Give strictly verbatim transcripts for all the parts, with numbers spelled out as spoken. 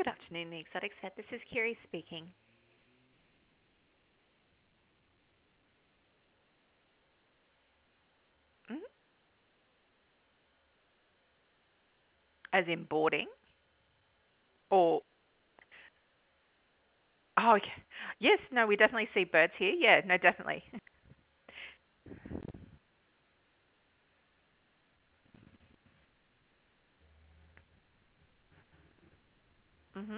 Good afternoon, the Exotic Set. This is Kiri speaking. Mhm. As in boarding? Or, oh, okay. Yes, no, we definitely see birds here. Yeah, no, definitely. Mhm.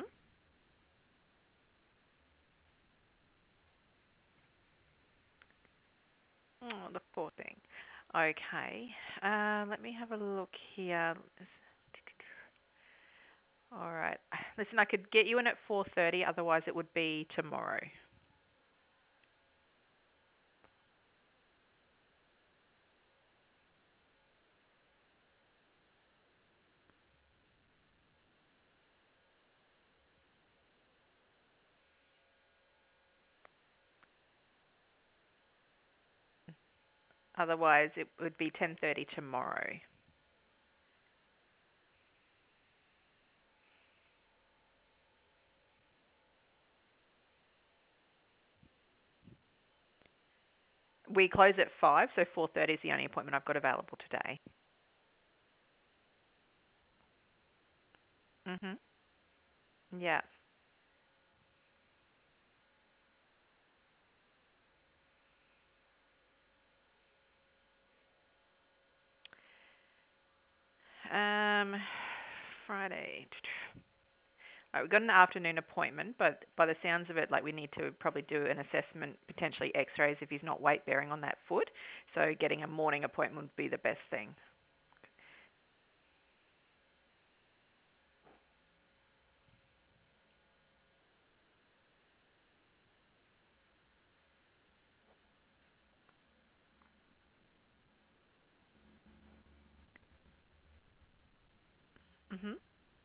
Oh, the poor thing. Okay. Uh, let me have a look here. All right. Listen, I could get you in at four thirty, otherwise it would be tomorrow. Otherwise it would be ten thirty tomorrow. We close at five, so four thirty is the only appointment I've got available today. Mhm. Yeah. Um, Friday. All right, we've got an afternoon appointment, but by the sounds of it, like we need to probably do an assessment, potentially X-rays if he's not weight bearing on that foot. So getting a morning appointment would be the best thing. Mhm.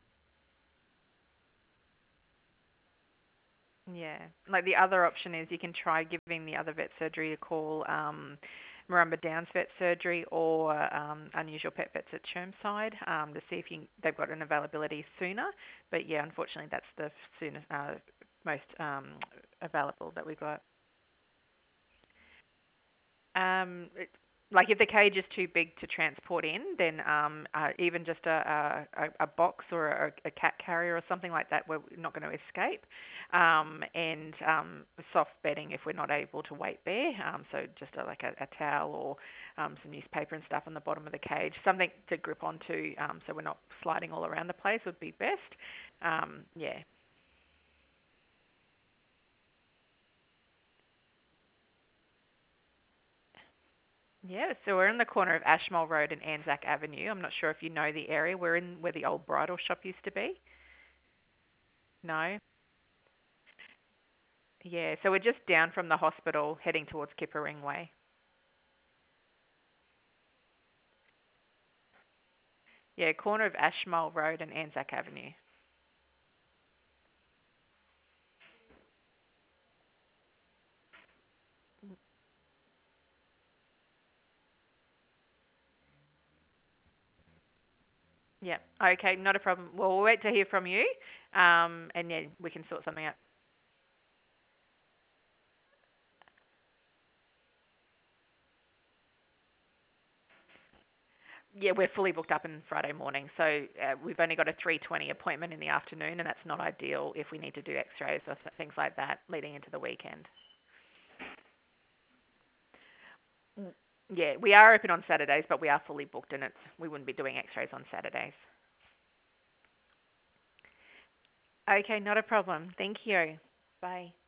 Yeah. Like the other option is you can try giving the other vet surgery a call, um, Marumba Downs Vet Surgery or um, Unusual Pet Vets at Chermside um, to see if you, they've got an availability sooner. But yeah, unfortunately, that's the soonest, uh, most um, available that we've got. Um, it, like if the cage is too big to transport in, then um, uh, even just a, a, a box or a, a cat carrier or something like that, we're not going to escape. Um, and um, soft bedding if we're not able to weight bear. Um, so just a, like a, a towel or um, some newspaper and stuff on the bottom of the cage, something to grip onto, um, so we're not sliding all around the place would be best. Um, yeah. Yeah, so we're in the corner of Ashmole Road and Anzac Avenue. I'm not sure if you know the area. We're in where the old bridal shop used to be. No? Yeah, so we're just down from the hospital heading towards Kippa Way. Yeah, corner of Ashmole Road and Anzac Avenue. Yeah, okay, not a problem. Well, we'll wait to hear from you, um, and yeah, we can sort something out. Yeah, we're fully booked up on Friday morning, so uh, we've only got a three twenty appointment in the afternoon, and that's not ideal if we need to do X-rays or things like that leading into the weekend. Mm. Yeah, we are open on Saturdays, but we are fully booked, and it's we wouldn't be doing X-rays on Saturdays. Okay, not a problem. Thank you. Bye.